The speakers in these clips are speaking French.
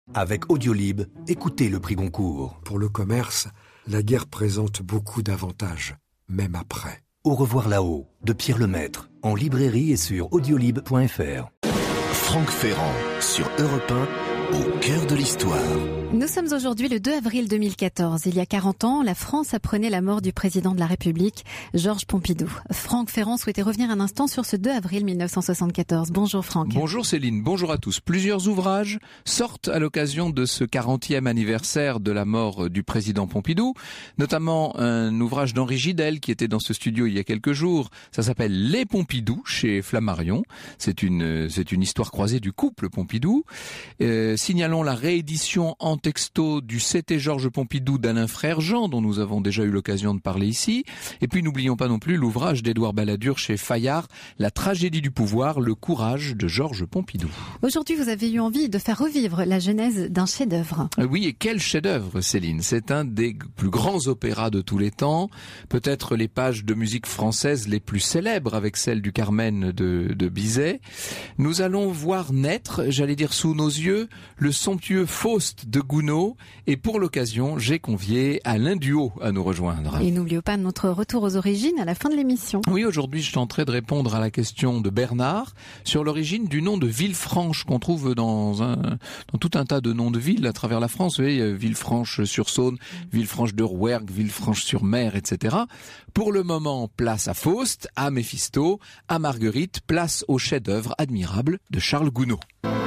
Avec Audiolib, écoutez le prix Goncourt. Pour le commerce, la guerre présente beaucoup d'avantages, même après. Au revoir là-haut, de Pierre Lemaître, en librairie et sur audiolib.fr. Franck Ferrand, sur Europe 1, au cœur de l'histoire. Nous sommes aujourd'hui le 2 avril 2014. Il y a 40 ans, la France apprenait la mort du président de la République, Georges Pompidou. Franck Ferrand souhaitait revenir un instant sur ce 2 avril 1974. Bonjour Franck. Bonjour Céline, bonjour à tous. Plusieurs ouvrages sortent à l'occasion de ce 40e anniversaire de la mort du président Pompidou, notamment un ouvrage d'Henri Gidel qui était dans ce studio il y a quelques jours. Ça s'appelle Les Pompidou chez Flammarion. C'est une histoire croisée du couple Pompidou. Signalons la réédition en texto du C'était Georges Pompidou d'Alain Frère-Jean, dont nous avons déjà eu l'occasion de parler ici. Et puis n'oublions pas non plus l'ouvrage d'Édouard Balladur chez Fayard, La tragédie du pouvoir, le courage de Georges Pompidou. Aujourd'hui, vous avez eu envie de faire revivre la genèse d'un chef-d'œuvre. Oui, et quel chef-d'œuvre, Céline. C'est un des plus grands opéras de tous les temps, peut-être les pages de musique française les plus célèbres avec celle du Carmen de Bizet. Nous allons voir naître, j'allais dire sous nos yeux, le somptueux Faust de Gounod, et pour l'occasion, j'ai convié Alain Duhaut à nous rejoindre. Et n'oublions pas notre retour aux origines à la fin de l'émission. Oui, aujourd'hui, je tenterai de répondre à la question de Bernard sur l'origine du nom de Villefranche qu'on trouve dans tout un tas de noms de villes à travers la France. Vous voyez, Villefranche-sur-Saône, Villefranche-de-Rouergue, Villefranche-sur-Mer, etc. Pour le moment, place à Faust, à Méphisto, à Marguerite, place au chef-d'œuvre admirable de Charles Gounod.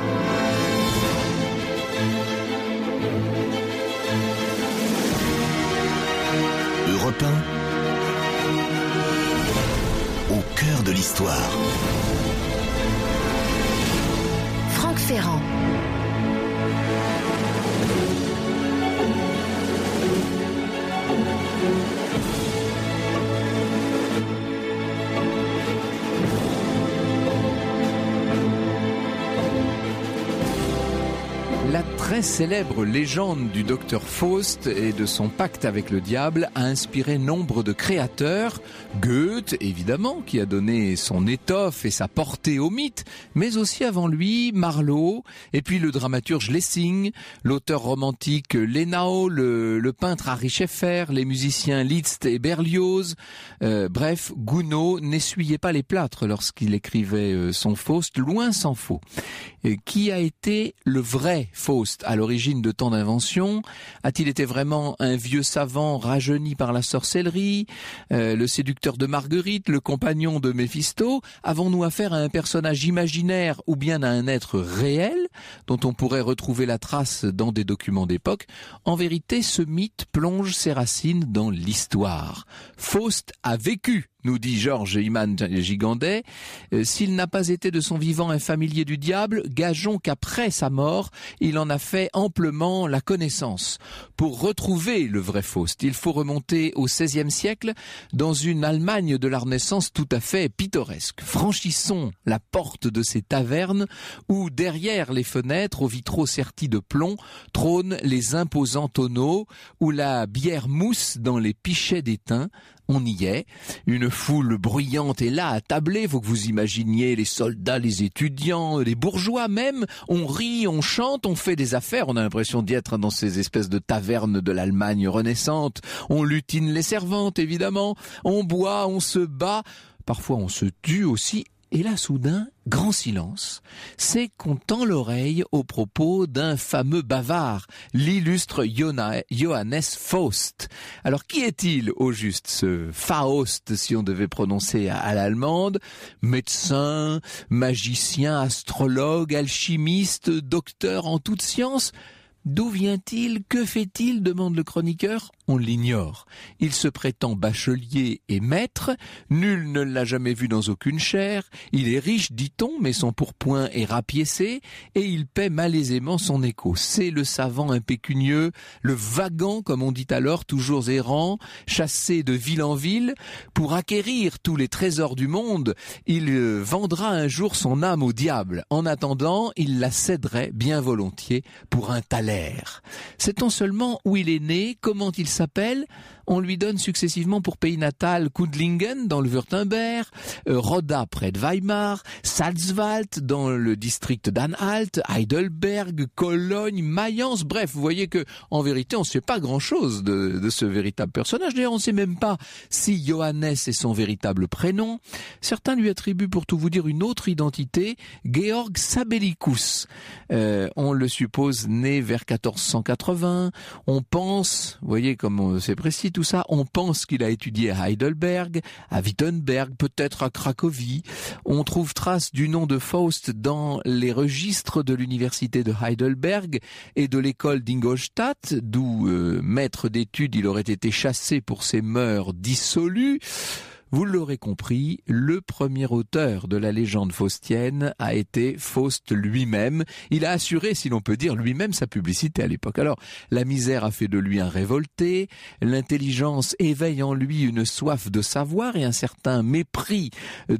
Europe 1, au cœur de l'histoire. Franck Ferrand. La très célèbre légende du docteur Faust et de son pacte avec le diable a inspiré nombre de créateurs. Goethe, évidemment, qui a donné son étoffe et sa portée au mythe, mais aussi avant lui, Marlowe, et puis le dramaturge Lessing, l'auteur romantique Lenau, le peintre Harry Scheffer, les musiciens Liszt et Berlioz. Bref, Gounod n'essuyait pas les plâtres lorsqu'il écrivait son Faust, loin s'en faut. Qui a été le vrai Faust à l'origine de tant d'inventions? A-t-il été vraiment un vieux savant rajeuni par la sorcellerie, le séducteur de Marguerite, le compagnon de Méphisto? Avons-nous affaire à un personnage imaginaire ou bien à un être réel dont on pourrait retrouver la trace dans des documents d'époque? En vérité, ce mythe plonge ses racines dans l'histoire. Faust a vécu, nous dit Georges Iman Gigandet. S'il n'a pas été de son vivant un familier du diable, gageons qu'après sa mort, il en a fait amplement la connaissance. Pour retrouver le vrai Faust, il faut remonter au XVIe siècle dans une Allemagne de la Renaissance tout à fait pittoresque. Franchissons la porte de ces tavernes où, derrière les fenêtres aux vitraux sertis de plomb, trônent les imposants tonneaux, où la bière mousse dans les pichets d'étain. On y est, une foule bruyante est là à tabler, faut que vous imaginiez les soldats, les étudiants, les bourgeois même, on rit, on chante, on fait des affaires, on a l'impression d'y être dans ces espèces de tavernes de l'Allemagne renaissante, on lutine les servantes évidemment, on boit, on se bat, parfois on se tue aussi. Et là, soudain, grand silence, c'est qu'on tend l'oreille aux propos d'un fameux bavard, l'illustre Johannes Faust. Alors, qui est-il au juste, ce Faust, si on devait prononcer à l'allemande? Médecin, magicien, astrologue, alchimiste, docteur en toutes sciences? D'où vient-il? Que fait-il? Demande le chroniqueur. On l'ignore. Il se prétend bachelier et maître. Nul ne l'a jamais vu dans aucune chaire. Il est riche, dit-on, mais son pourpoint est rapiécé et il paie malaisément son écho. C'est le savant impécunieux, le vagant, comme on dit alors, toujours errant, chassé de ville en ville. Pour acquérir tous les trésors du monde, il vendra un jour son âme au diable. En attendant, il la céderait bien volontiers pour un thaler. Sait-on seulement où il est né, comment il s'appelle? On lui donne successivement pour pays natal Kudlingen dans le Württemberg, Roda près de Weimar, Salzwald dans le district d'Anhalt, Heidelberg, Cologne, Mayence. Bref, vous voyez que en vérité, on ne sait pas grand-chose de ce véritable personnage. D'ailleurs, on ne sait même pas si Johannes est son véritable prénom. Certains lui attribuent, pour tout vous dire, une autre identité, Georg Sabellicus. On le suppose né vers 1480. On pense, vous voyez comme c'est précis tout ça, on pense qu'il a étudié à Heidelberg, à Wittenberg, peut-être à Cracovie. On trouve trace du nom de Faust dans les registres de l'université de Heidelberg et de l'école d'Ingolstadt, d'où maître d'études il aurait été chassé pour ses mœurs dissolues. Vous l'aurez compris, le premier auteur de la légende faustienne a été Faust lui-même. Il a assuré, si l'on peut dire, lui-même sa publicité à l'époque. Alors, la misère a fait de lui un révolté, l'intelligence éveille en lui une soif de savoir et un certain mépris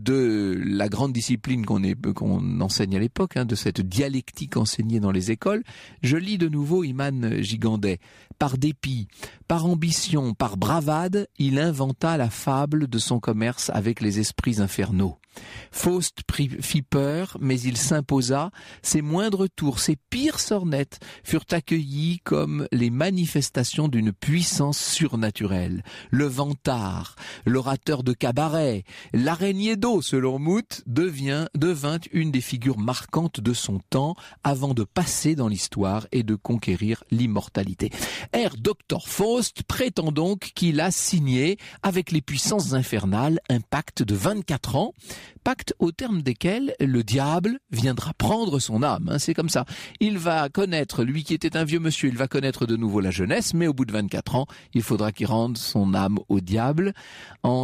de la grande discipline qu'on enseigne à l'époque, de cette dialectique enseignée dans les écoles. Je lis de nouveau Iman Gigandet. Par dépit, par ambition, par bravade, il inventa la fable de son commerce avec les esprits infernaux. Faust fit peur, mais il s'imposa. Ses moindres tours, ses pires sornettes furent accueillis comme les manifestations d'une puissance surnaturelle. Le vantard, l'orateur de cabaret, l'araignée d'eau, selon Mout, devint une des figures marquantes de son temps avant de passer dans l'histoire et de conquérir l'immortalité. Herr Dr. Faust prétend donc qu'il a signé avec les puissances infernales un pacte de 24 ans, pacte au terme desquels le diable viendra prendre son âme. C'est comme ça. Il va connaître, lui qui était un vieux monsieur, il va connaître de nouveau la jeunesse, mais au bout de 24 ans, il faudra qu'il rende son âme au diable. En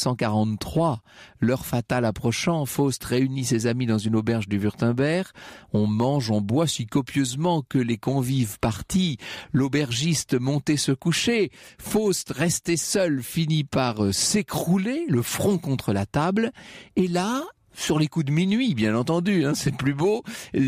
1543, l'heure fatale approchant, Faust réunit ses amis dans une auberge du Württemberg. On mange, on boit si copieusement que les convives partis, l'aubergiste montait se coucher. Faust, resté seul, finit par s'écrouler, le front contre la table. Et là, sur les coups de minuit, bien entendu, c'est plus beau,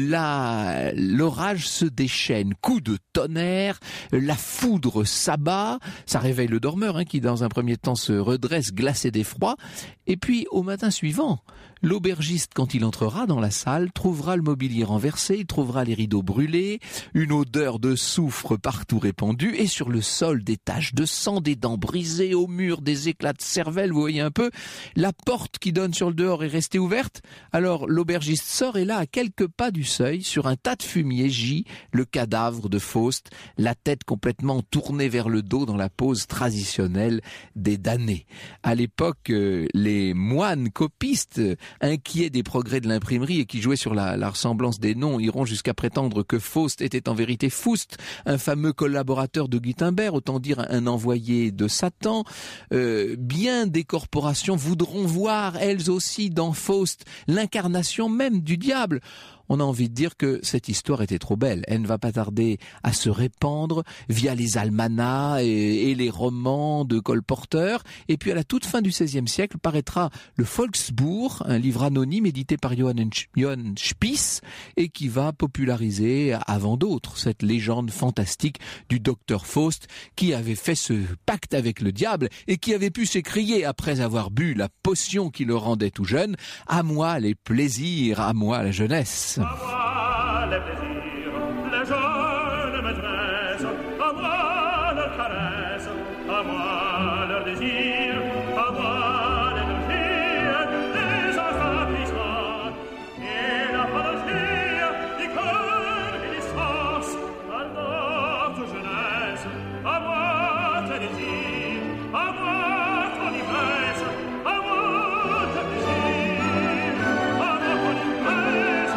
l'orage se déchaîne, coup de tonnerre, la foudre s'abat, ça réveille le dormeur qui dans un premier temps se redresse glacé d'effroi, et puis au matin suivant, l'aubergiste, quand il entrera dans la salle, trouvera le mobilier renversé, il trouvera les rideaux brûlés, une odeur de soufre partout répandue, et sur le sol des taches de sang, des dents brisées, au mur des éclats de cervelle, vous voyez un peu, la porte qui donne sur le dehors est restée ouverte. Alors l'aubergiste sort et là, à quelques pas du seuil, sur un tas de fumier, gît le cadavre de Faust, la tête complètement tournée vers le dos dans la pose traditionnelle des damnés. À l'époque, les moines copistes, inquiets des progrès de l'imprimerie et qui jouaient sur la ressemblance des noms, iront jusqu'à prétendre que Faust était en vérité Faust, un fameux collaborateur de Gutenberg, autant dire un envoyé de Satan. Bien des corporations voudront voir, elles aussi, dans Faust, l'incarnation même du diable. On a envie de dire que cette histoire était trop belle. Elle ne va pas tarder à se répandre via les almanachs et les romans de colporteurs. Et puis à la toute fin du XVIe siècle paraîtra le Volksbuch, un livre anonyme édité par Johann Spiess et qui va populariser avant d'autres cette légende fantastique du docteur Faust qui avait fait ce pacte avec le diable et qui avait pu s'écrier après avoir bu la potion qui le rendait tout jeune: « À moi les plaisirs, à moi la jeunesse ». À moi les plaisirs, les jeunes maîtresses, à moi leurs caresses, à moi leurs désirs, à moi l'énergie des assouplissements et la panacée du cœur qui distance à notre jeunesse. À moi tes désirs, à moi ton ivresse, à moi tes plaisirs, à moi ton ivresse.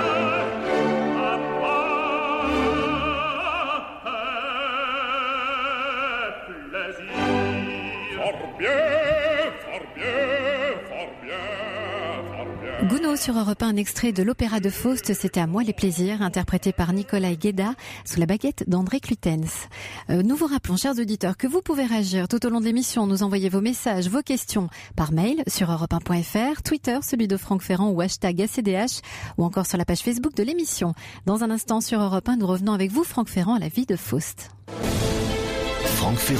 Gounod sur Europe 1, un extrait de l'opéra de Faust, c'était À moi les plaisirs, interprété par Nicolas Guéda sous la baguette d'André Clutens. Nous vous rappelons, chers auditeurs, que vous pouvez réagir tout au long de l'émission, nous envoyer vos messages, vos questions par mail sur europe1.fr, Twitter, celui de Franck Ferrand ou hashtag ACDH, ou encore sur la page Facebook de l'émission. Dans un instant sur Europe 1, nous revenons avec vous, Franck Ferrand, à la vie de Faust. Franck Ferrand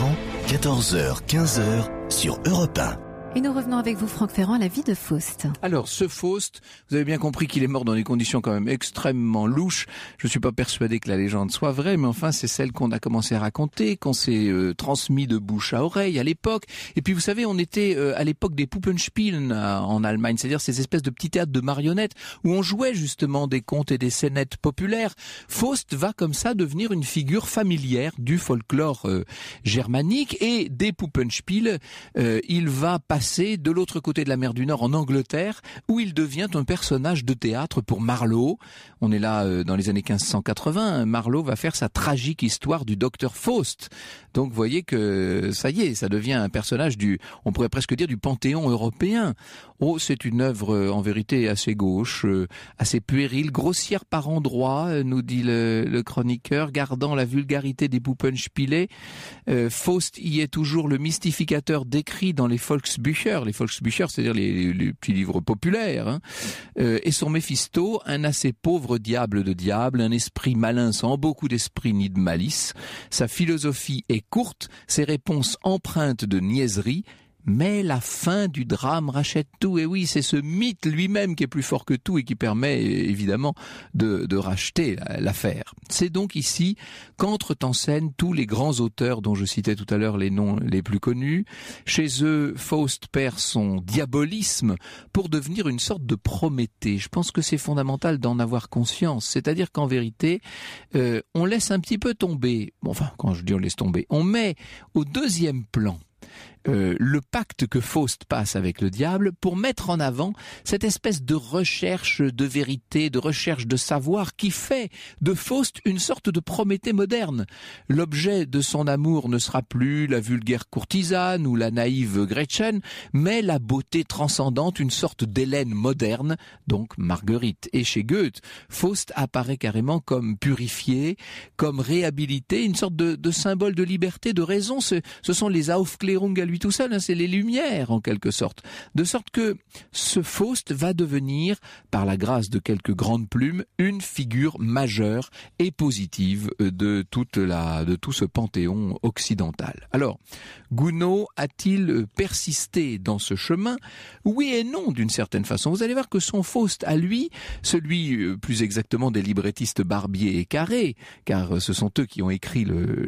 14h, 15h sur Europe 1. Et nous revenons avec vous, Franck Ferrand, à la vie de Faust. Alors, ce Faust, vous avez bien compris qu'il est mort dans des conditions quand même extrêmement louches. Je ne suis pas persuadé que la légende soit vraie, mais enfin, c'est celle qu'on a commencé à raconter, qu'on s'est transmis de bouche à oreille à l'époque. Et puis, vous savez, on était à l'époque des Puppenspielen en Allemagne, c'est-à-dire ces espèces de petits théâtres de marionnettes où on jouait justement des contes et des scénettes populaires. Faust va comme ça devenir une figure familière du folklore germanique, et des Puppenspiel, il va passer de l'autre côté de la mer du Nord, en Angleterre, où il devient un personnage de théâtre pour Marlowe. On est là dans les années 1580. Marlowe va faire sa tragique histoire du docteur Faust. Donc vous voyez que ça y est, ça devient un personnage on pourrait presque dire du panthéon européen. Oh, c'est une œuvre en vérité assez gauche, assez puérile, grossière par endroits, nous dit le chroniqueur, gardant la vulgarité des Puppenspiele. Faust y est toujours le mystificateur décrit dans les Volksbücher. Les Volksbücher, c'est-à-dire les petits livres populaires, hein. Et son Méphisto, un assez pauvre diable de diable, un esprit malin sans beaucoup d'esprit ni de malice. Sa philosophie est courte, ses réponses empreintes de niaiserie, mais la fin du drame rachète tout. Et oui, c'est ce mythe lui-même qui est plus fort que tout et qui permet évidemment de racheter l'affaire. C'est donc ici qu'entrent en scène tous les grands auteurs dont je citais tout à l'heure les noms les plus connus. Chez eux, Faust perd son diabolisme pour devenir une sorte de Prométhée. Je pense que c'est fondamental d'en avoir conscience. C'est-à-dire qu'en vérité, on laisse un petit peu tomber, quand je dis on laisse tomber, on met au deuxième plan le pacte que Faust passe avec le diable pour mettre en avant cette espèce de recherche de vérité, de recherche de savoir qui fait de Faust une sorte de Prométhée moderne. L'objet de son amour ne sera plus la vulgaire courtisane ou la naïve Gretchen, mais la beauté transcendante, une sorte d'Hélène moderne, donc Marguerite. Et chez Goethe, Faust apparaît carrément comme purifié, comme réhabilité, une sorte de symbole de liberté, de raison. Ce sont les Aufklärung à lui tout seul, hein, c'est les Lumières en quelque sorte. De sorte que ce Faust va devenir, par la grâce de quelques grandes plumes, une figure majeure et positive de tout ce panthéon occidental. Alors, Gounod a-t-il persisté dans ce chemin? Oui et non, d'une certaine façon. Vous allez voir que son Faust à lui, celui plus exactement des librettistes Barbier et Carré, car ce sont eux qui ont écrit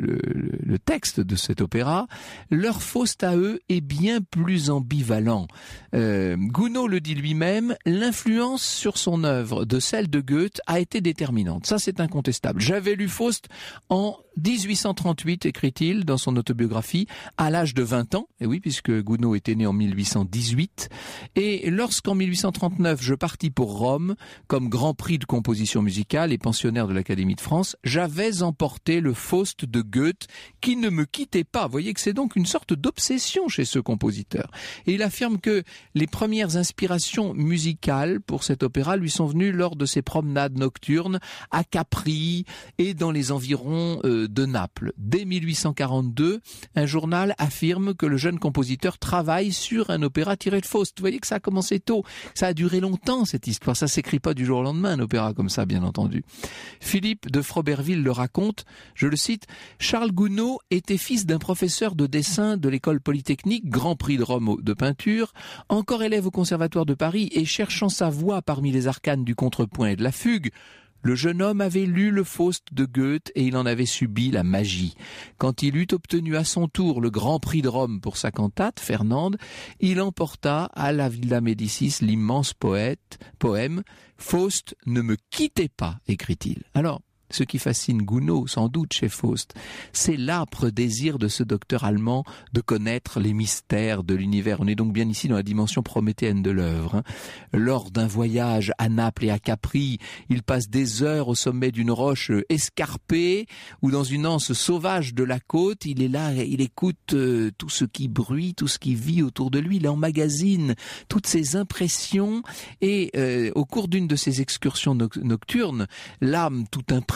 le texte de cet opéra, leur Faust à eux est bien plus ambivalent. Gounod le dit lui-même, l'influence sur son œuvre de celle de Goethe a été déterminante. Ça, c'est incontestable. J'avais lu Faust en 1838, écrit-il dans son autobiographie, à l'âge de 20 ans. Et oui, puisque Gounod était né en 1818. Et lorsqu'en 1839, je partis pour Rome, comme grand prix de composition musicale et pensionnaire de l'Académie de France, j'avais emporté le Faust de Goethe qui ne me quittait pas. Vous voyez que c'est donc une sorte d'obsession chez ce compositeur. Et il affirme que les premières inspirations musicales pour cet opéra lui sont venues lors de ses promenades nocturnes à Capri et dans les environs de Naples. Dès 1842, un journal affirme que le jeune compositeur travaille sur un opéra tiré de Faust. Vous voyez que ça a commencé tôt. Ça a duré longtemps, cette histoire. Ça s'écrit pas du jour au lendemain, un opéra comme ça, bien entendu. Philippe de Froberville le raconte, je le cite, « Charles Gounod était fils d'un professeur de dessin de l'école polytechnique, grand prix de Rome de peinture, encore élève au conservatoire de Paris et cherchant sa voie parmi les arcanes du contrepoint et de la fugue. Le jeune homme avait lu le Faust de Goethe et il en avait subi la magie. Quand il eut obtenu à son tour le grand prix de Rome pour sa cantate, Fernande, il emporta à la Villa Médicis l'immense poème « Faust ne me quittez pas », écrit-il. Alors, ce qui fascine Gounod, sans doute, chez Faust, c'est l'âpre désir de ce docteur allemand de connaître les mystères de l'univers. On est donc bien ici dans la dimension prométhéenne de l'œuvre. Lors d'un voyage à Naples et à Capri, il passe des heures au sommet d'une roche escarpée ou dans une anse sauvage de la côte. Il est là, il écoute tout ce qui bruit, tout ce qui vit autour de lui. Il emmagasine toutes ses impressions et au cours d'une de ces excursions nocturnes, l'âme tout imprégnée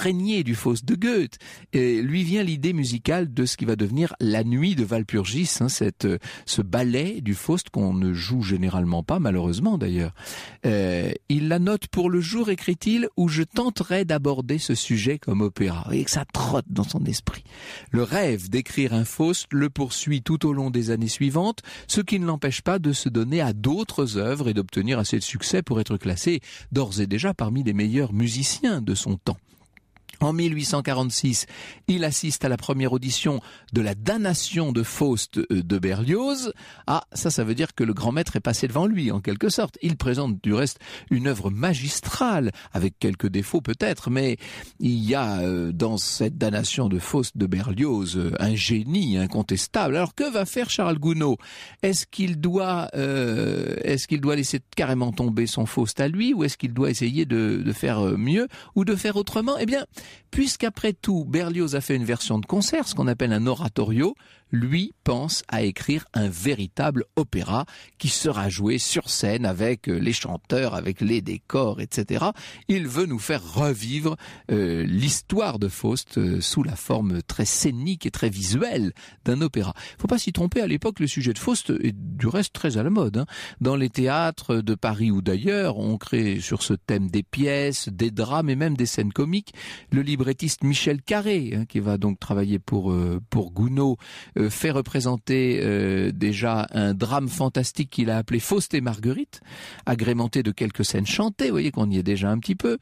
imprégné du Faust de Goethe. Et lui vient l'idée musicale de ce qui va devenir La Nuit de Walpurgis, ce ballet du Faust qu'on ne joue généralement pas, malheureusement d'ailleurs. Il la note pour le jour, écrit-il, où je tenterai d'aborder ce sujet comme opéra. Vous voyez que ça trotte dans son esprit. Le rêve d'écrire un Faust le poursuit tout au long des années suivantes, ce qui ne l'empêche pas de se donner à d'autres œuvres et d'obtenir assez de succès pour être classé d'ores et déjà parmi les meilleurs musiciens de son temps. En 1846, il assiste à la première audition de la damnation de Faust de Berlioz. Ah, ça veut dire que le grand maître est passé devant lui, en quelque sorte. Il présente du reste une œuvre magistrale, avec quelques défauts peut-être, mais il y a dans cette damnation de Faust de Berlioz un génie incontestable. Alors que va faire Charles Gounod ? Est-ce qu'il doit laisser carrément tomber son Faust à lui, ou est-ce qu'il doit essayer de faire mieux, ou de faire autrement ? Eh bien, puisqu'après tout, Berlioz a fait une version de concert, ce qu'on appelle un oratorio, lui pense à écrire un véritable opéra qui sera joué sur scène avec les chanteurs, avec les décors, etc. Il veut nous faire revivre l'histoire de Faust sous la forme très scénique et très visuelle d'un opéra. Faut pas s'y tromper, à l'époque, le sujet de Faust est du reste très à la mode. Dans les théâtres de Paris ou d'ailleurs, on crée sur ce thème des pièces, des drames et même des scènes comiques. Le librettiste Michel Carré, qui va donc travailler pour Gounod, fait représenter déjà un drame fantastique qu'il a appelé Faust et Marguerite, agrémenté de quelques scènes chantées, vous voyez qu'on y est déjà un petit peu.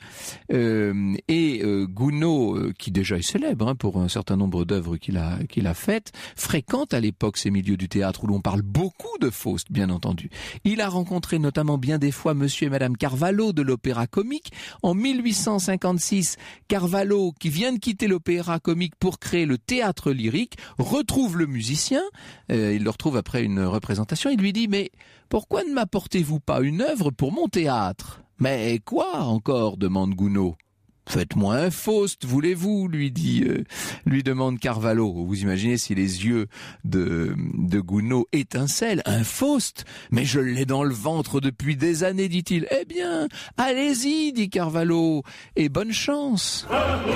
Gounod, qui déjà est célèbre pour un certain nombre d'œuvres qu'il a faites, fréquente à l'époque ces milieux du théâtre où l'on parle beaucoup de Faust, bien entendu. Il a rencontré notamment bien des fois Monsieur et Madame Carvalho de l'Opéra Comique. En 1856, Carvalho, qui vient de quitter l'Opéra Comique pour créer le théâtre lyrique, retrouve le musicien, il le retrouve après une représentation, il lui dit « Mais pourquoi ne m'apportez-vous pas une œuvre pour mon théâtre ?»« Mais quoi encore ?» demande Gounod. « Faites-moi un Faust, voulez-vous ?» lui demande Carvalho. Vous imaginez si les yeux de Gounod étincellent. « Un Faust ? Mais je l'ai dans le ventre depuis des années, dit-il. »« Eh bien, allez-y, dit Carvalho, et bonne chance. »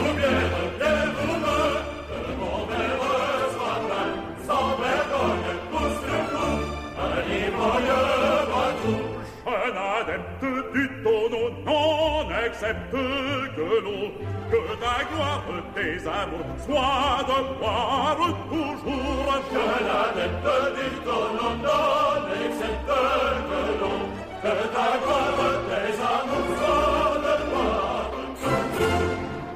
Accepte que ta gloire, tes amours, soient de gloire toujours. Que l'adepte du ton non accepte que ta gloire, tes amours, soient de gloire toujours.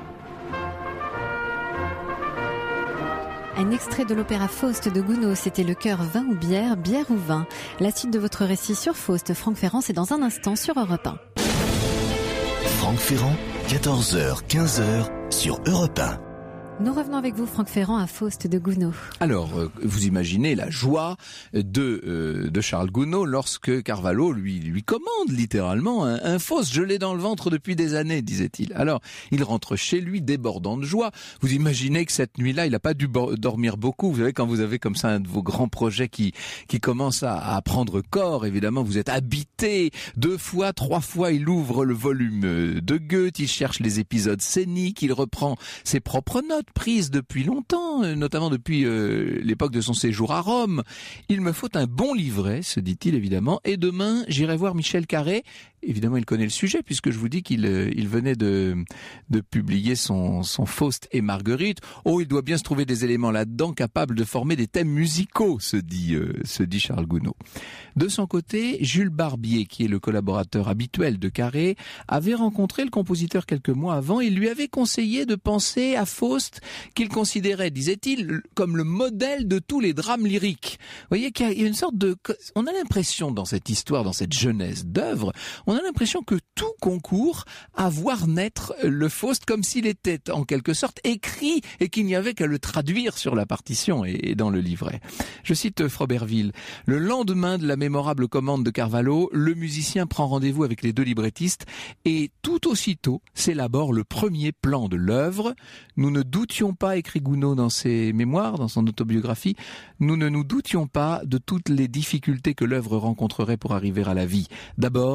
Un extrait de l'opéra Faust de Gounod, c'était Le cœur vin ou bière, bière ou vin. La suite de votre récit sur Faust, Franck Ferrand, c'est dans un instant sur Europe 1. Franck Ferrand, 14h, 15h sur Europe 1. Nous revenons avec vous, Franck Ferrand, à Faust de Gounod. Alors, vous imaginez la joie de Charles Gounod lorsque Carvalho lui commande littéralement un Faust. Je l'ai dans le ventre depuis des années, disait-il. Alors, il rentre chez lui débordant de joie. Vous imaginez que cette nuit-là, il n'a pas dû dormir beaucoup. Vous savez, quand vous avez comme ça un de vos grands projets qui commence à prendre corps, évidemment, vous êtes habité 2 fois, 3 fois. Il ouvre le volume de Goethe, il cherche les épisodes scéniques, il reprend ses propres notes prise depuis longtemps, notamment depuis l'époque de son séjour à Rome. Il me faut un bon livret, se dit-il évidemment, et demain j'irai voir Michel Carré. Évidemment, il connaît le sujet puisque je vous dis qu'il venait de publier son Faust et Marguerite. Oh, il doit bien se trouver des éléments là-dedans capables de former des thèmes musicaux, se dit Charles Gounod. De son côté, Jules Barbier, qui est le collaborateur habituel de Carré, avait rencontré le compositeur quelques mois avant. Il lui avait conseillé de penser à Faust, qu'il considérait, disait-il, comme le modèle de tous les drames lyriques. Vous voyez qu'il y a une sorte de... On a l'impression dans cette histoire, dans cette jeunesse d'œuvre, on a l'impression que tout concourt à voir naître le Faust comme s'il était en quelque sorte écrit et qu'il n'y avait qu'à le traduire sur la partition et dans le livret. Je cite Froberville. Le lendemain de la mémorable commande de Carvalho, le musicien prend rendez-vous avec les 2 librettistes et tout aussitôt s'élabore le premier plan de l'œuvre. Nous ne doutions pas, écrit Gounod dans ses mémoires, dans son autobiographie, nous ne nous doutions pas de toutes les difficultés que l'œuvre rencontrerait pour arriver à la vie. D'abord,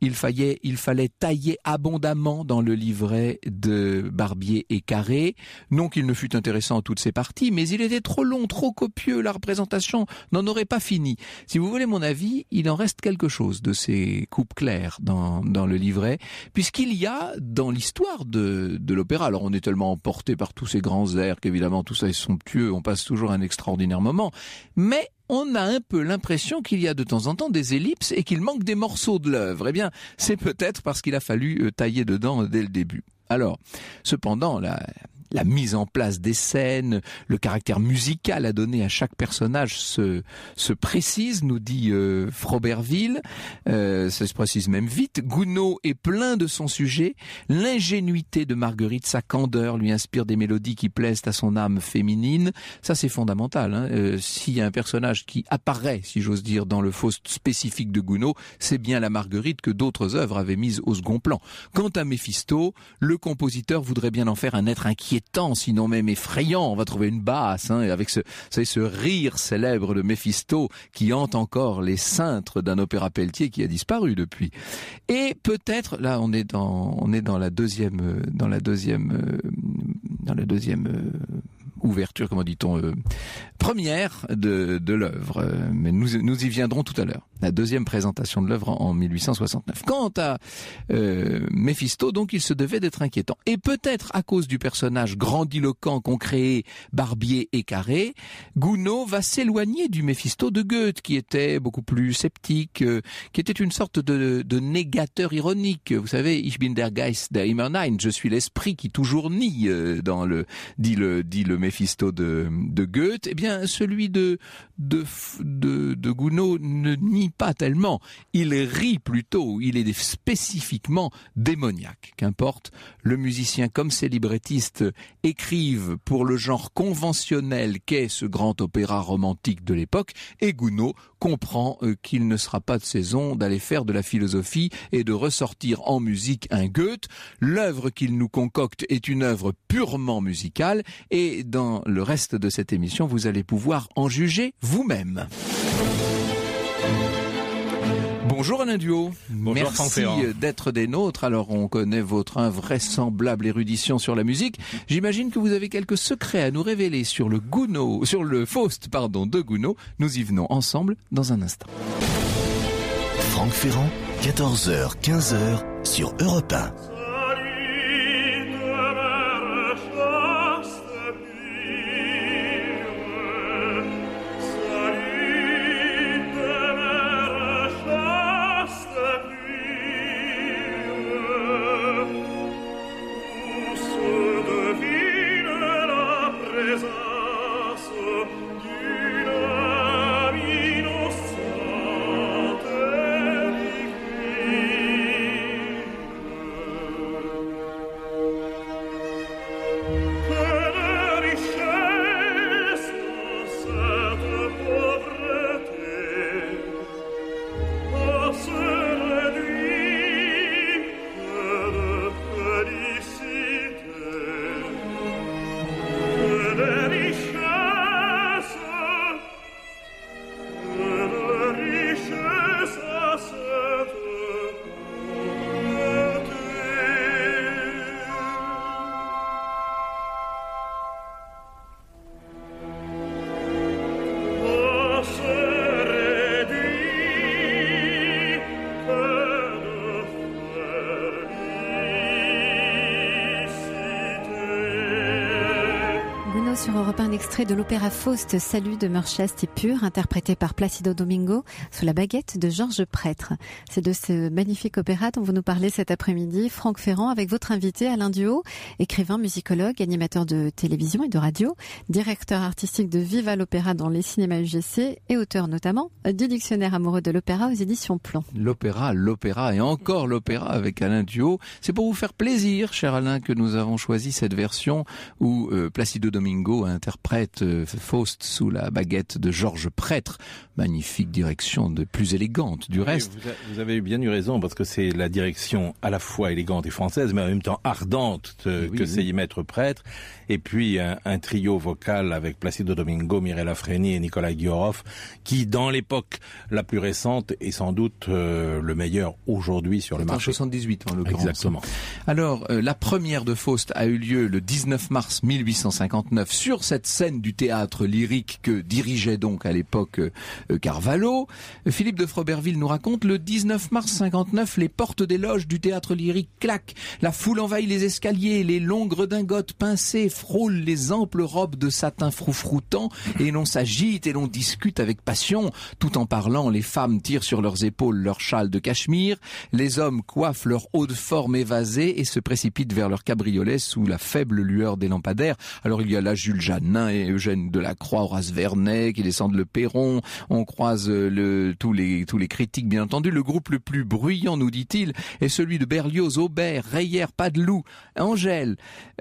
il fallait tailler abondamment dans le livret de Barbier et Carré. Non qu'il ne fût intéressant en toutes ses parties, mais il était trop long, trop copieux, la représentation n'en aurait pas fini. Si vous voulez mon avis, il en reste quelque chose de ces coupes claires dans le livret, puisqu'il y a dans l'histoire de l'opéra, alors on est tellement emporté par tous ces grands airs qu'évidemment tout ça est somptueux, on passe toujours un extraordinaire moment, mais on a un peu l'impression qu'il y a de temps en temps des ellipses et qu'il manque des morceaux de l'œuvre. Eh bien, c'est peut-être parce qu'il a fallu tailler dedans dès le début. Alors, cependant, la mise en place des scènes, le caractère musical à donner à chaque personnage se précise, nous dit Froberville, ça se précise même vite. Gounod est plein de son sujet, l'ingénuité de Marguerite, sa candeur lui inspire des mélodies qui plaisent à son âme féminine, ça c'est fondamental. S'il y a un personnage qui apparaît, si j'ose dire, dans le Faust spécifique de Gounod, c'est bien la Marguerite que d'autres œuvres avaient mise au second plan. Quant à Méphisto, le compositeur voudrait bien en faire un être inquiétant, sinon même effrayant. On va trouver une basse, avec ce rire célèbre de Méphisto qui hante encore les cintres d'un opéra Pelletier qui a disparu depuis. Et peut-être, là, on est dans la deuxième ouverture, comment dit-on, première de l'œuvre. Mais nous y viendrons tout à l'heure. La deuxième présentation de l'œuvre en 1869. Quant à Méphisto, donc, il se devait d'être inquiétant. Et peut-être à cause du personnage grandiloquent qu'ont créé Barbier et Carré, Gounod va s'éloigner du Méphisto de Goethe, qui était beaucoup plus sceptique, qui était une sorte de négateur ironique. Vous savez, Ich bin der Geist der immer nein, je suis l'esprit qui toujours nie, dit le Méphisto de Goethe. Eh bien, celui de Gounod ne nie pas tellement. Il rit plutôt. Il est spécifiquement démoniaque. Qu'importe, le musicien comme ses librettistes écrivent pour le genre conventionnel qu'est ce grand opéra romantique de l'époque, et Gounod comprend qu'il ne sera pas de saison d'aller faire de la philosophie et de ressortir en musique un Goethe. L'œuvre qu'il nous concocte est une œuvre purement musicale, et dans le reste de cette émission, vous allez pouvoir en juger vous-même. Bonjour Alain Duhaut. Bonjour, merci d'être des nôtres. Alors on connaît votre invraisemblable érudition sur la musique. J'imagine que vous avez quelques secrets à nous révéler sur le Faust de Gounod. Nous y venons ensemble dans un instant. Franck Ferrand, 14h, 15h sur Europe 1. Sur Europe 1, un extrait de l'opéra Faust, Salut demeure chaste et pure, interprété par Placido Domingo sous la baguette de Georges Prêtre. C'est de ce magnifique opéra dont vous nous parlez cet après-midi, Franck Ferrand, avec votre invité Alain Duhaut, écrivain, musicologue, animateur de télévision et de radio, directeur artistique de Viva l'Opéra dans les cinémas UGC et auteur notamment du dictionnaire amoureux de l'opéra aux éditions Plomb. L'opéra et encore l'opéra avec Alain Duhaut. C'est pour vous faire plaisir, cher Alain, que nous avons choisi cette version où Placido Domingo Domingo interprète Faust sous la baguette de Georges Prêtre. Magnifique direction, de plus élégante du reste. Vous avez bien eu raison, parce que c'est la direction à la fois élégante et française, mais en même temps ardente que sait y mettre Prêtre. Et puis un trio vocal avec Placido Domingo, Mirella Freni et Nicolas Ghiorov, qui dans l'époque la plus récente est sans doute le meilleur aujourd'hui sur le marché. En 78 en l'occurrence. Exactement. Alors la première de Faust a eu lieu le 19 mars 1859 sur cette scène du théâtre lyrique que dirigeait donc à l'époque Carvalho. Philippe de Froberville nous raconte: le 19 mars 59, les portes des loges du théâtre lyrique claquent, la foule envahit les escaliers, les longues redingotes pincées frôlent les amples robes de satin froufroutant, et l'on s'agite et l'on discute avec passion. Tout en parlant, les femmes tirent sur leurs épaules leurs châles de cachemire, les hommes coiffent leurs hauts de forme évasés et se précipitent vers leur cabriolet sous la faible lueur des lampadaires. Alors il y a là Jules Janin et Eugène Delacroix, Horace Vernet qui descendent le perron. On croise tous les critiques, bien entendu. Le groupe le plus bruyant, nous dit-il, est celui de Berlioz, Aubert, Reyer, Padeloup, Angèle.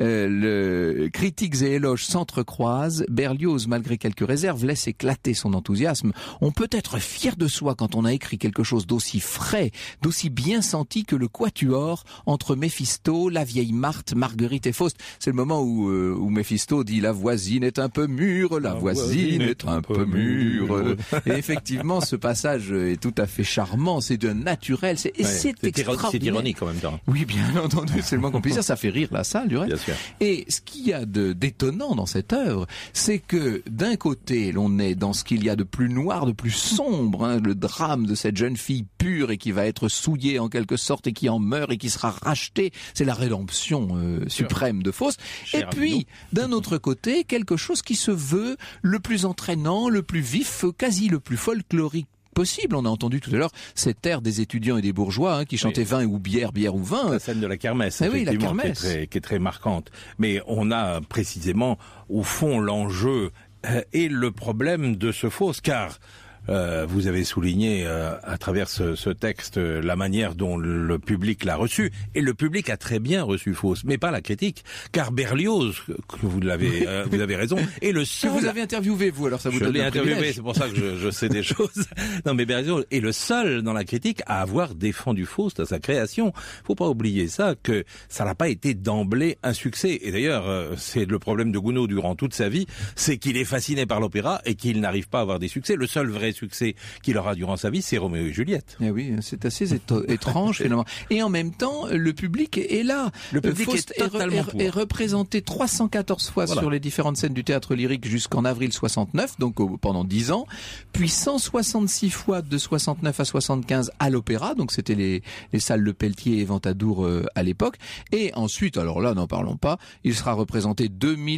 Le critiques et éloges s'entrecroisent. Berlioz, malgré quelques réserves, laisse éclater son enthousiasme. On peut être fier de soi quand on a écrit quelque chose d'aussi frais, d'aussi bien senti que le quatuor entre Méphisto, la vieille Marthe, Marguerite et Faust. C'est le moment où Méphisto dit: la voisine est un peu mûre, la voisine est un peu mûre. Et effectivement, ce passage est tout à fait charmant. C'est d'un naturel. C'est extraordinaire. C'est ironique en même temps. Oui, bien entendu. C'est le moins qu'on puisse dire. Ça fait rire la salle, du reste. Bien sûr. Et ce qu'il y a d'étonnant dans cette œuvre, c'est que d'un côté, l'on est dans ce qu'il y a de plus noir, de plus sombre, le drame de cette jeune fille pure et qui va être souillée en quelque sorte et qui en meurt et qui sera rachetée. C'est la rédemption suprême de Faust. Et puis, d'un autre côté, quelque chose qui se veut le plus entraînant, le plus vif, quasi le plus folklorique possible. On a entendu tout à l'heure cette air des étudiants et des bourgeois qui chantaient vin ou bière, bière ou vin. La scène de la kermesse, oui, la kermesse. Qui est très marquante. Mais on a précisément, au fond, l'enjeu et le problème de ce Faust, car vous avez souligné à travers ce texte la manière dont le public l'a reçu, et le public a très bien reçu Faust, mais pas la critique, car Berlioz, que vous avez raison, est le seul. Que vous avez interviewé, vous, alors ça vous donne un privilège. Je l'ai interviewé, c'est pour ça que je sais des choses. Non, mais Berlioz est le seul dans la critique à avoir défendu Faust à sa création. Faut pas oublier ça, que ça n'a pas été d'emblée un succès. Et d'ailleurs, c'est le problème de Gounod durant toute sa vie, c'est qu'il est fasciné par l'opéra et qu'il n'arrive pas à avoir des succès. Le seul vrai succès qu'il aura durant sa vie, c'est Roméo et Juliette. Eh oui, c'est assez étrange finalement. Et en même temps, le public est là. Le public Faust est représenté 314 fois sur les différentes scènes du théâtre lyrique jusqu'en avril 69, donc pendant 10 ans, puis 166 fois de 69 à 75 à l'opéra, donc c'était les salles Le Pelletier et Ventadour à l'époque. Et ensuite, alors là, n'en parlons pas, il sera représenté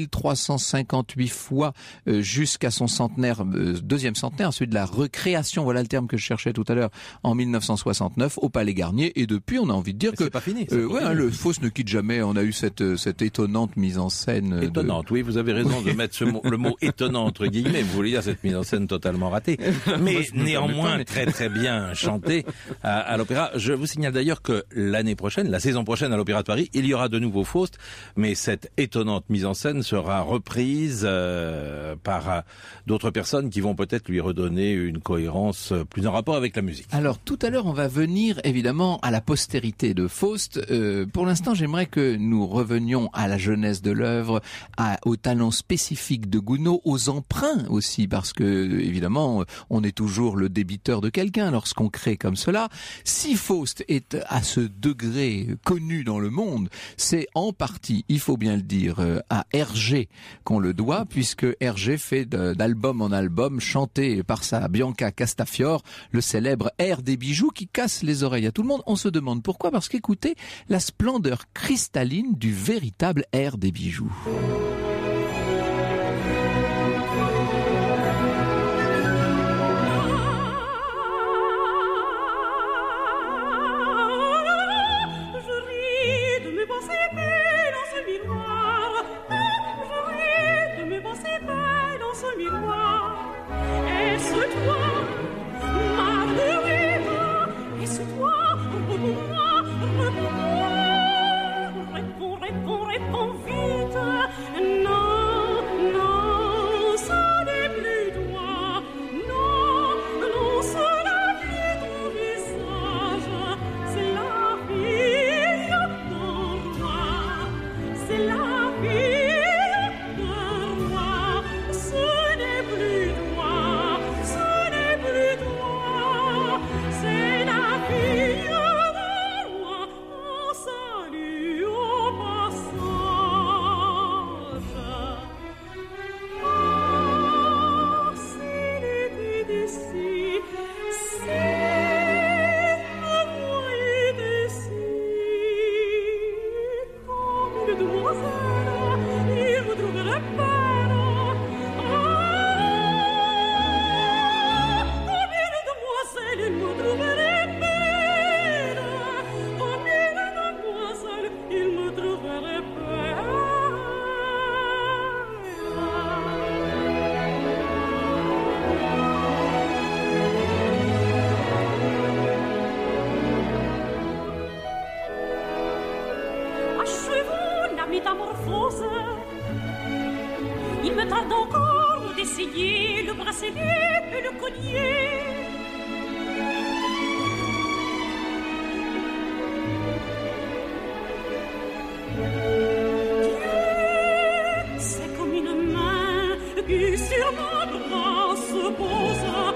2358 fois jusqu'à son centenaire, deuxième centenaire, celui de la recréation, voilà le terme que je cherchais tout à l'heure, en 1969 au Palais Garnier. Et depuis, on a envie de dire que c'est pas fini. Le Faust ne quitte jamais. On a eu cette étonnante mise en scène. Étonnante, oui, vous avez raison de mettre le mot étonnant entre guillemets. Vous voulez dire cette mise en scène totalement ratée, mais néanmoins très très bien chantée à l'opéra. Je vous signale d'ailleurs que la saison prochaine à l'Opéra de Paris, il y aura de nouveau Faust, mais cette étonnante mise en scène sera reprise par d'autres personnes qui vont peut-être lui redonner une cohérence plus en rapport avec la musique. Alors tout à l'heure, on va venir évidemment à la postérité de Faust. Pour l'instant, j'aimerais que nous revenions à la jeunesse de l'œuvre, au talent spécifique de Gounod, aux emprunts aussi, parce que évidemment, on est toujours le débiteur de quelqu'un lorsqu'on crée comme cela. Si Faust est à ce degré connu dans le monde, c'est en partie, il faut bien le dire, à Hergé qu'on le doit, puisque Hergé fait d'album en album, chanté par sa Bianca Castafiore, le célèbre air des bijoux qui casse les oreilles à tout le monde. On se demande pourquoi, parce qu'écoutez la splendeur cristalline du véritable air des bijoux. Réponds vite, non, non. Il me tarde encore d'essayer le bracelet et le collier. C'est comme une main qui sur mon bras se posa.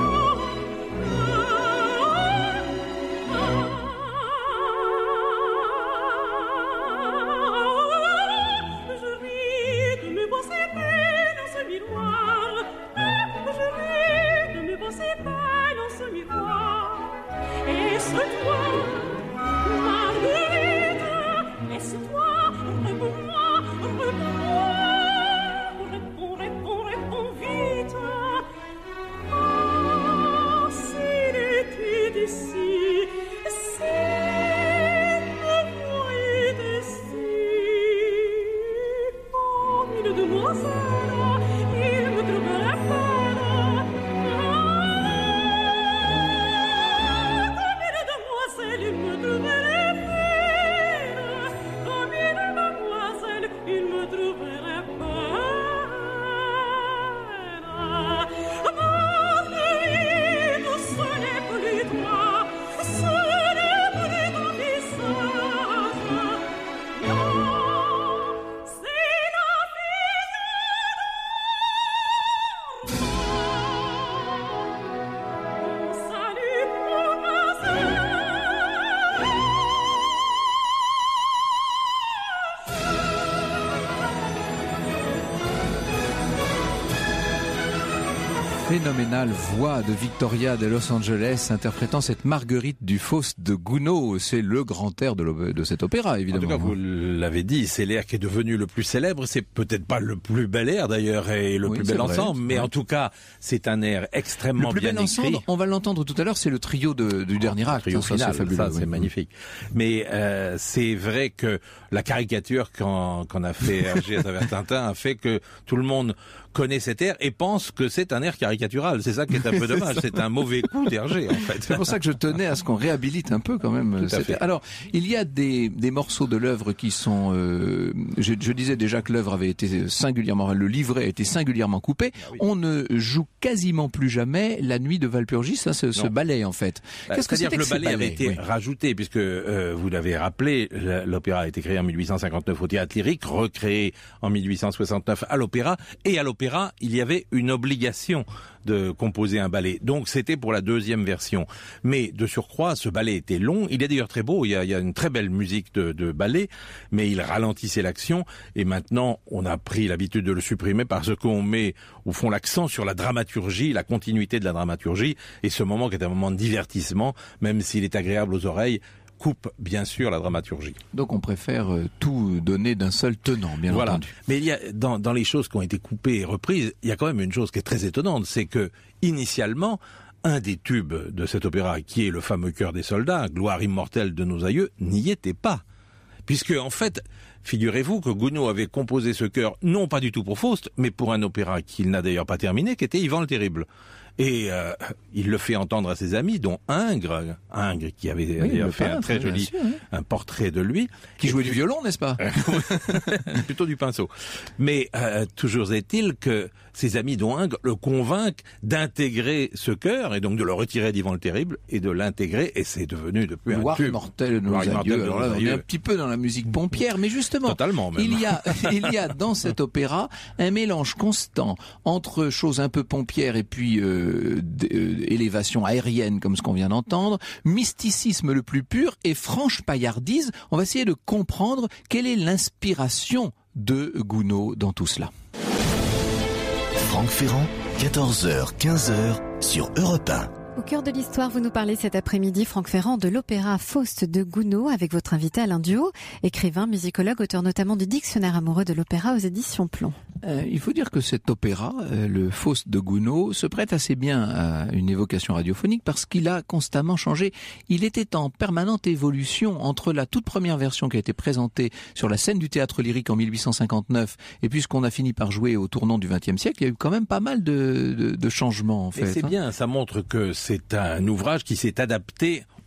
Phénoménale voix de Victoria de Los Angeles interprétant cette Marguerite du Faust de Gounod. C'est le grand air de cet opéra, évidemment. En tout cas, vous l'avez dit, c'est l'air qui est devenu le plus célèbre. C'est peut-être pas le plus bel air d'ailleurs et le plus bel ensemble, mais en tout cas, c'est un air extrêmement bien écrit. Ensemble, on va l'entendre tout à l'heure, c'est le trio du dernier acte. Trio final, fabuleux, ça c'est magnifique. Mais c'est vrai que la caricature qu'en a fait Hergé à travers Tintin a fait que tout le monde connaît cet air et pense que c'est un air caricatural. C'est ça qui est un peu dommage. C'est un mauvais coup d'Hergé, en fait. C'est pour ça que je tenais à ce qu'on réhabilite un peu quand même cet air. Alors, il y a des morceaux de l'œuvre qui sont... je disais déjà que l'œuvre avait été singulièrement... Le livret a été singulièrement coupé. Ah oui. On ne joue quasiment plus jamais La Nuit de Valpurgis, ce ballet, en fait. Qu'est-ce que c'est-à-dire que le ballet avait été rajouté, puisque vous l'avez rappelé, l'opéra a été créé en 1859 au Théâtre Lyrique, recréé en 1869 à l'Opéra, et à l'Opéra, il y avait une obligation de composer un ballet. Donc c'était pour la deuxième version. Mais de surcroît, ce ballet était long. Il est d'ailleurs très beau. Il y a une très belle musique de ballet, mais il ralentissait l'action. Et maintenant, on a pris l'habitude de le supprimer parce qu'on met au fond l'accent sur la dramaturgie, la continuité de la dramaturgie. Et ce moment qui est un moment de divertissement, même s'il est agréable aux oreilles, coupe bien sûr la dramaturgie. Donc on préfère tout donner d'un seul tenant, bien entendu. Mais il y a dans les choses qui ont été coupées et reprises, il y a quand même une chose qui est très étonnante, c'est que initialement, un des tubes de cet opéra, qui est le fameux Chœur des soldats, Gloire immortelle de nos aïeux, n'y était pas. Puisque en fait, figurez-vous que Gounod avait composé ce chœur, non pas du tout pour Faust, mais pour un opéra qu'il n'a d'ailleurs pas terminé, qui était Ivan le Terrible. Et il le fait entendre à ses amis, dont Ingres qui avait fait un très joli un portrait de lui. Qui jouait du violon, n'est-ce pas? Plutôt du pinceau. Mais toujours est-il que ses amis, dont Ingres, le convainquent d'intégrer ce chœur, et donc de le retirer d'Ivan le Terrible, et de l'intégrer, et c'est devenu depuis un tube. Immortel de nos aïeux. Alors là, on est un petit peu dans la musique pompière, mais justement, totalement, même. il y a dans cet opéra un mélange constant entre choses un peu pompières et puis élévation aérienne comme ce qu'on vient d'entendre, mysticisme le plus pur et franche paillardise. On va essayer de comprendre quelle est l'inspiration de Gounod dans tout cela. Franck Ferrand, 14h, 15h sur Europe 1. Au cœur de l'histoire, vous nous parlez cet après-midi, Franck Ferrand, de l'opéra Faust de Gounod avec votre invité Alain Duhaut, écrivain, musicologue, auteur notamment du Dictionnaire amoureux de l'opéra aux éditions Plomb. Il faut dire que cet opéra, le Faust de Gounod, se prête assez bien à une évocation radiophonique parce qu'il a constamment changé. Il était en permanente évolution entre la toute première version qui a été présentée sur la scène du Théâtre Lyrique en 1859 et puis ce qu'on a fini par jouer au tournant du XXe siècle. Il y a eu quand même pas mal de changements en fait. Et c'est bien, ça montre que c'est un ouvrage qui s'est adapté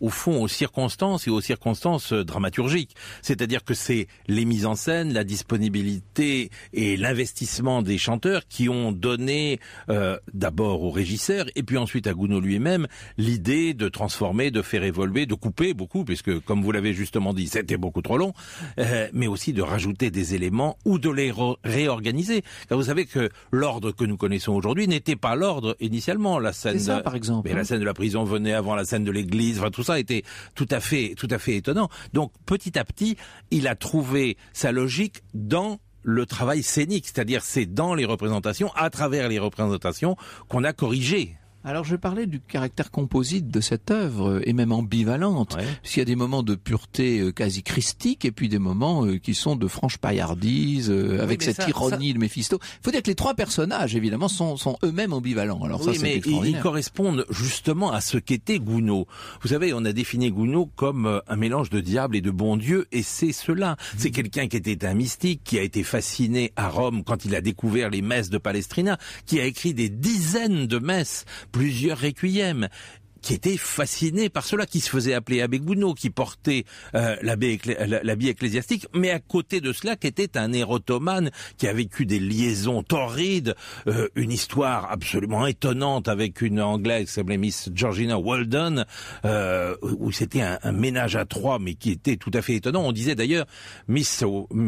au fond aux circonstances dramaturgiques. C'est-à-dire que c'est les mises en scène, la disponibilité et l'investissement des chanteurs qui ont donné d'abord au régisseur et puis ensuite à Gounod lui-même l'idée de transformer, de faire évoluer, de couper beaucoup, puisque comme vous l'avez justement dit, c'était beaucoup trop long, mais aussi de rajouter des éléments ou de les réorganiser. Car vous savez que l'ordre que nous connaissons aujourd'hui n'était pas l'ordre initialement. La scène, c'est ça, par exemple. Mais la scène de la prison venait avant la scène de l'église. Enfin, tout ça était tout à fait étonnant. Donc, petit à petit, il a trouvé sa logique dans le travail scénique, c'est-à-dire c'est dans les représentations, à travers les représentations, qu'on a corrigé. Alors je parlais du caractère composite de cette œuvre, et même ambivalente, puisqu'il y a des moments de pureté quasi christique, et puis des moments qui sont de franche paillardise, avec cette ironie de Méphisto. Il faut dire que les trois personnages, évidemment, sont eux-mêmes ambivalents. Alors oui, ça, mais ils correspondent justement à ce qu'était Gounod. Vous savez, on a défini Gounod comme un mélange de diable et de bon Dieu, et c'est cela. C'est quelqu'un qui était un mystique, qui a été fasciné à Rome quand il a découvert les messes de Palestrina, qui a écrit des dizaines de messes, plusieurs requiems, qui était fasciné par cela, qui se faisait appeler abbé Gounod, qui portait l'habit ecclésiastique, mais à côté de cela, qui était un érotomane, qui a vécu des liaisons torrides, une histoire absolument étonnante avec une Anglaise qui s'appelait Miss Georgina Weldon, où c'était un ménage à trois, mais qui était tout à fait étonnant. On disait d'ailleurs Miss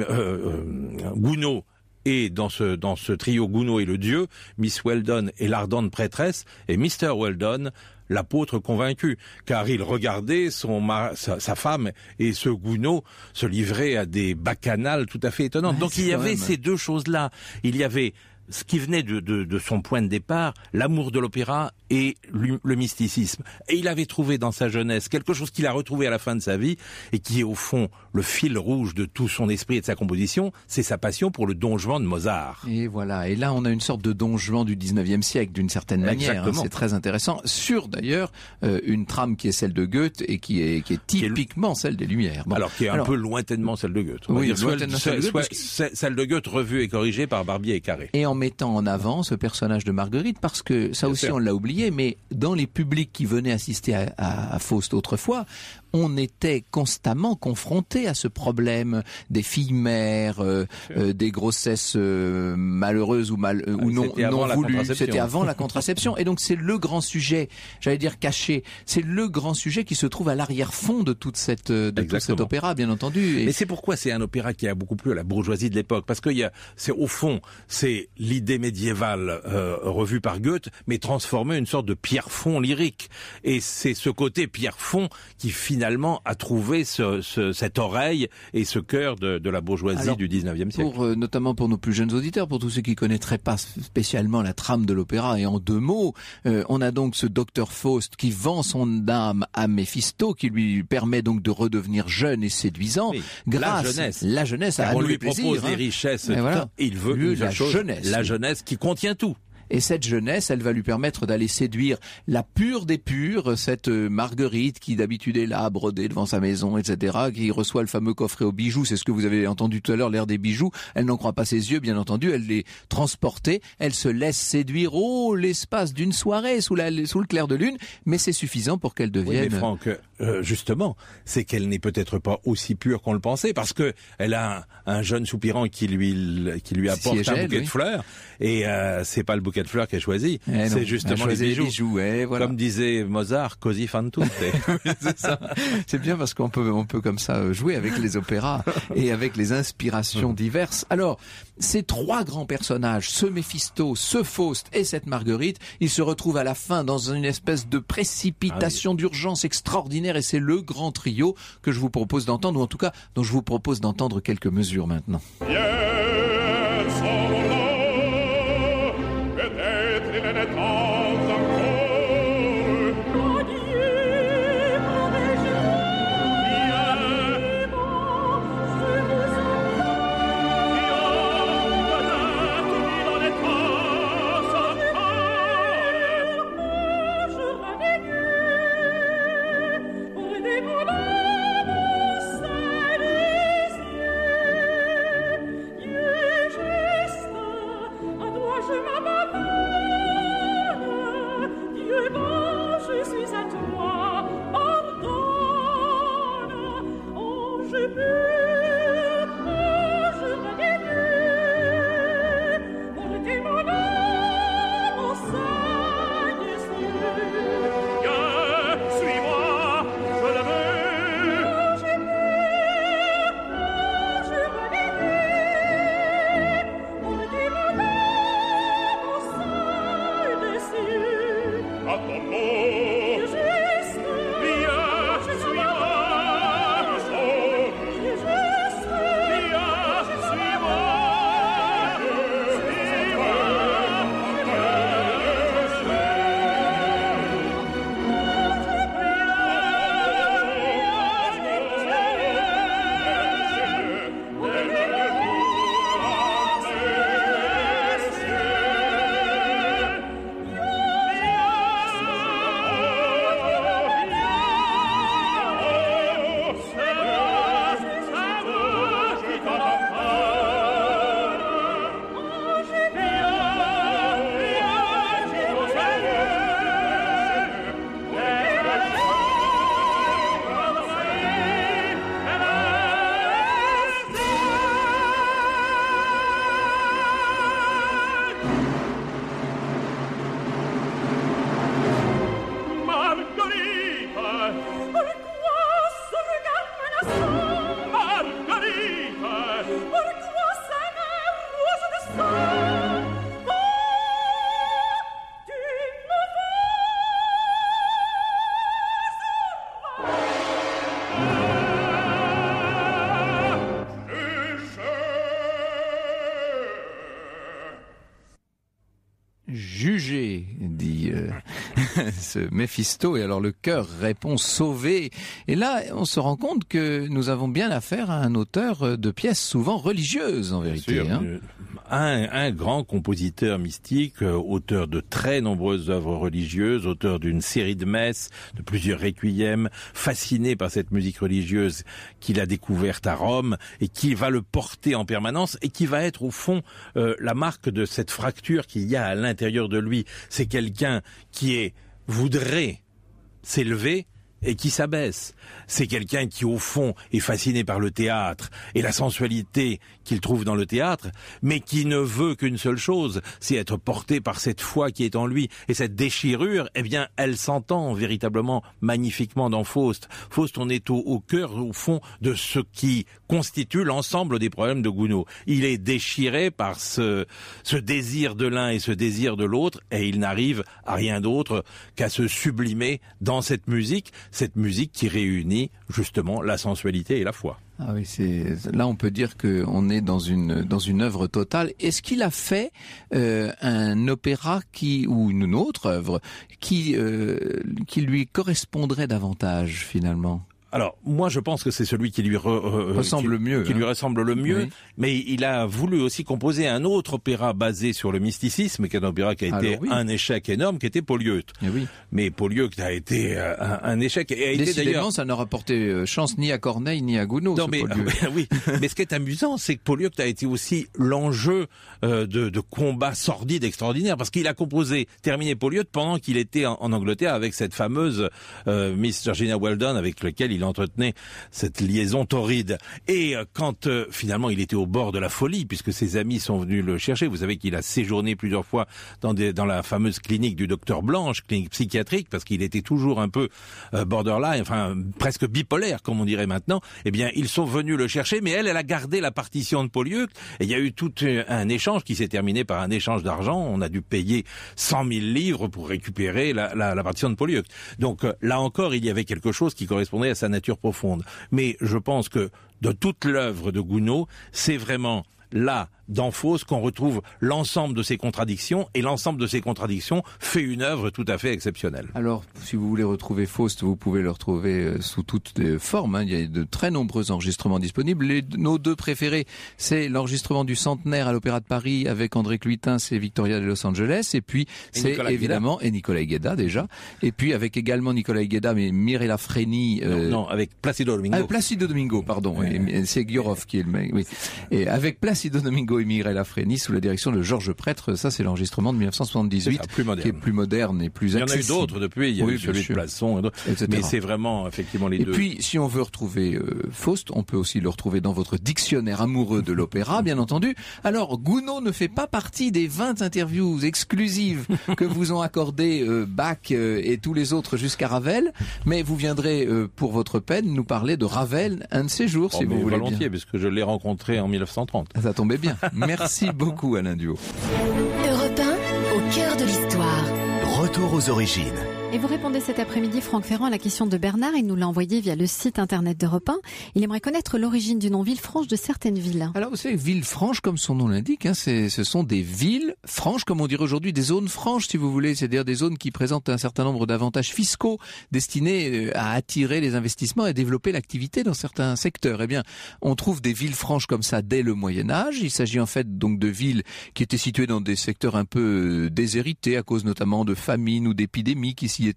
Gounod, et dans ce trio, Gounod est le dieu, Miss Weldon est l'ardente prêtresse, et Mr. Weldon, l'apôtre convaincu, car il regardait sa femme et ce Gounod se livrer à des bacchanales tout à fait étonnantes. Ouais, donc il y avait ces deux choses-là. Il y avait ce qui venait de son point de départ, l'amour de l'opéra et le mysticisme. Et il avait trouvé dans sa jeunesse quelque chose qu'il a retrouvé à la fin de sa vie et qui est au fond le fil rouge de tout son esprit et de sa composition, c'est sa passion pour le Don Juan de Mozart. Et voilà, et là on a une sorte de Don Juan du 19e siècle d'une certaine manière, c'est très intéressant, sur d'ailleurs une trame qui est celle de Goethe et qui est typiquement celle des Lumières. Bon. Alors qui est un peu lointainement celle de Goethe. Oui, lointainement celle de Goethe. Celle de Goethe revue et corrigée par Barbier et Carré. Et en mettant en avant ce personnage de Marguerite, parce que ça aussi on l'a oublié, mais dans les publics qui venaient assister à Faust autrefois, on était constamment confronté à ce problème des filles mères, des grossesses malheureuses ou non voulues. C'était avant la contraception. Et donc c'est le grand sujet, j'allais dire caché, c'est le grand sujet qui se trouve à l'arrière-fond de tout cet opéra, bien entendu. Mais c'est pourquoi c'est un opéra qui a beaucoup plu à la bourgeoisie de l'époque, parce que au fond, c'est l'idée médiévale revue par Goethe, mais transformée en une sorte de Pierrefonds lyrique. Et c'est ce côté Pierrefonds qui finalement a trouvé cette oreille et ce cœur de la bourgeoisie du 19e siècle. Notamment pour nos plus jeunes auditeurs, pour tous ceux qui connaîtraient pas spécialement la trame de l'opéra, et en deux mots, on a donc ce docteur Faust qui vend son âme à Méphisto, qui lui permet donc de redevenir jeune et séduisant, grâce la jeunesse à on nous lui les plaisirs, propose des richesses, et il veut la jeunesse qui contient tout. Et cette jeunesse, elle va lui permettre d'aller séduire la pure des pures, cette Marguerite qui d'habitude est là à broder devant sa maison, etc., qui reçoit le fameux coffret aux bijoux. C'est ce que vous avez entendu tout à l'heure, l'air des bijoux. Elle n'en croit pas ses yeux, bien entendu. Elle les transportait. Elle se laisse séduire l'espace d'une soirée sous le clair de lune. Mais c'est suffisant pour qu'elle devienne... Oui, mais Franck, justement, c'est qu'elle n'est peut-être pas aussi pure qu'on le pensait, parce que elle a un jeune soupirant qui lui apporte un bouquet de fleurs. Et c'est pas le bouquet de fleurs qu'elle choisit, c'est justement les bijoux. Voilà. Comme disait Mozart, così fan tutte. C'est ça. C'est bien parce qu'on peut comme ça jouer avec les opéras et avec les inspirations diverses. Alors, ces trois grands personnages, ce Méphisto, ce Faust et cette Marguerite, ils se retrouvent à la fin dans une espèce de précipitation d'urgence extraordinaire, et c'est le grand trio que je vous propose d'entendre, ou en tout cas dont je vous propose d'entendre quelques mesures maintenant. jugé, dit ce Méphisto. Et alors le chœur répond sauvé. Et là, on se rend compte que nous avons bien affaire à un auteur de pièces souvent religieuses, en vérité. Sûr, un grand compositeur mystique, auteur de très nombreuses œuvres religieuses, auteur d'une série de messes, de plusieurs requiems, fasciné par cette musique religieuse qu'il a découverte à Rome et qui va le porter en permanence et qui va être au fond la marque de cette fracture qu'il y a à l'intérieur de lui. C'est quelqu'un qui voudrait s'élever et qui s'abaisse. C'est quelqu'un qui, au fond, est fasciné par le théâtre et la sensualité qu'il trouve dans le théâtre, mais qui ne veut qu'une seule chose, c'est être porté par cette foi qui est en lui. Et cette déchirure, eh bien, elle s'entend véritablement magnifiquement dans Faust. Faust, on est au cœur, au fond, de ce qui constitue l'ensemble des problèmes de Gounod. Il est déchiré par ce désir de l'un et ce désir de l'autre, et il n'arrive à rien d'autre qu'à se sublimer dans cette musique qui réunit justement la sensualité et la foi. Ah oui, là on peut dire qu'on est dans une œuvre totale. Est-ce qu'il a fait un opéra ou une autre œuvre qui lui correspondrait davantage finalement? Alors, moi, je pense que c'est celui qui lui ressemble le mieux. Qui lui ressemble le mieux. Oui. Mais il a voulu aussi composer un autre opéra basé sur le mysticisme, qui est un opéra qui a été un échec énorme, qui était Polyeucte. Oui. Mais Polyeucte a été un échec. Et a été d'ailleurs, ça n'a rapporté chance ni à Corneille ni à Gounod. Non, mais oui. Mais ce qui est amusant, c'est que Polyeucte a été aussi l'enjeu de combats sordides extraordinaires, parce qu'il a terminé Polyeucte pendant qu'il était en Angleterre avec cette fameuse Miss Georgina Weldon, avec laquelle il entretenait cette liaison torride. Et quand finalement il était au bord de la folie, puisque ses amis sont venus le chercher, vous savez qu'il a séjourné plusieurs fois dans la fameuse clinique du docteur Blanche, clinique psychiatrique, parce qu'il était toujours un peu borderline, enfin presque bipolaire comme on dirait maintenant. Eh bien, ils sont venus le chercher, mais elle a gardé la partition de Polyeucte, et il y a eu tout un échange qui s'est terminé par un échange d'argent. On a dû payer 100 000 livres pour récupérer la partition de Polyeucte. Donc là encore, il y avait quelque chose qui correspondait à sa nature profonde. Mais je pense que de toute l'œuvre de Gounod, c'est vraiment là, dans Faust, qu'on retrouve l'ensemble de ces contradictions, et l'ensemble de ces contradictions fait une œuvre tout à fait exceptionnelle. Alors, si vous voulez retrouver Faust, vous pouvez le retrouver sous toutes les formes. Il y a de très nombreux enregistrements disponibles. Nos deux préférés, c'est l'enregistrement du centenaire à l'Opéra de Paris avec André Cluitin et Victoria de Los Angeles, et puis c'est évidemment Nicolas Higueda déjà, et puis avec également Nicolas Higueda, mais Mirella Freni. Non, avec Placido Domingo. Placido Domingo, pardon. C'est Guyorov qui est le mec. Oui. Et avec Placido Domingo et Mirella Freni sous la direction de Georges Prêtre. Ça, c'est l'enregistrement de 1978, qui est plus moderne et plus accessible. Il y en a eu d'autres depuis. Il y a eu celui de Plasson, mais c'est vraiment effectivement les deux. Et puis, si on veut retrouver Faust, on peut aussi le retrouver dans votre dictionnaire amoureux de l'opéra, bien entendu. Alors, Gounod ne fait pas partie des 20 interviews exclusives que vous ont accordé Bach et tous les autres jusqu'à Ravel, mais vous viendrez pour votre peine nous parler de Ravel un de ces jours, si vous voulez volontiers, bien. Puisque je l'ai rencontré en 1930. Ça tombait bien. Merci beaucoup, Alain Duhaut. Europe 1, au cœur de l'histoire. Retour aux origines. Et vous répondez cet après-midi, Franck Ferrand, à la question de Bernard. Il nous l'a envoyé via le site internet d'Europe 1. Il aimerait connaître l'origine du nom Villefranche de certaines villes. Alors, vous savez, Villefranche, comme son nom l'indique, ce sont des villes franches, comme on dirait aujourd'hui, des zones franches, si vous voulez. C'est-à-dire des zones qui présentent un certain nombre d'avantages fiscaux destinés à attirer les investissements et à développer l'activité dans certains secteurs. Eh bien, on trouve des villes franches comme ça dès le Moyen-Âge. Il s'agit en fait donc de villes qui étaient situées dans des secteurs un peu déshérités à cause notamment de famines ou d'épidémies qui s'y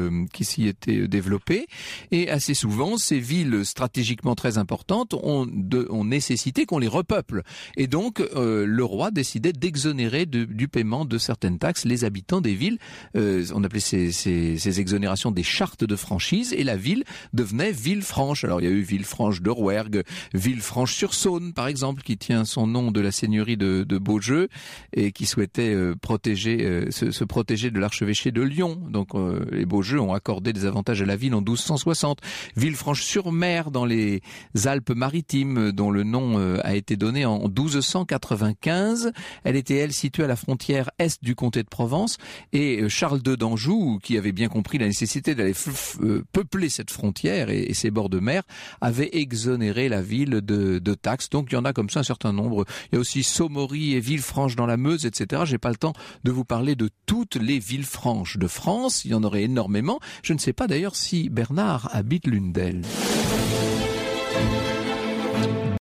étaient développées, et assez souvent ces villes stratégiquement très importantes ont nécessité qu'on les repeuple, et donc le roi décidait d'exonérer du paiement de certaines taxes les habitants des villes. On appelait ces exonérations des chartes de franchise, et la ville devenait Villefranche. Alors il y a eu Villefranche de Rouergue, Villefranche-sur-Saône par exemple, qui tient son nom de la seigneurie de Beaujeu et qui souhaitait se protéger de l'archevêché de Lyon. Donc les beaux jeux ont accordé des avantages à la ville en 1260. Villefranche-sur-Mer dans les Alpes-Maritimes, dont le nom a été donné en 1295. Elle était, elle, située à la frontière est du comté de Provence. Et Charles II d'Anjou, qui avait bien compris la nécessité d'aller peupler cette frontière et ses bords de mer, avait exonéré la ville de taxes. Donc il y en a comme ça un certain nombre. Il y a aussi Saumory et Villefranche dans la Meuse, etc. J'ai pas le temps de vous parler de toutes les Villefranches de France. Il y en aurait énormément. Je ne sais pas d'ailleurs si Bernard habite l'une d'elles.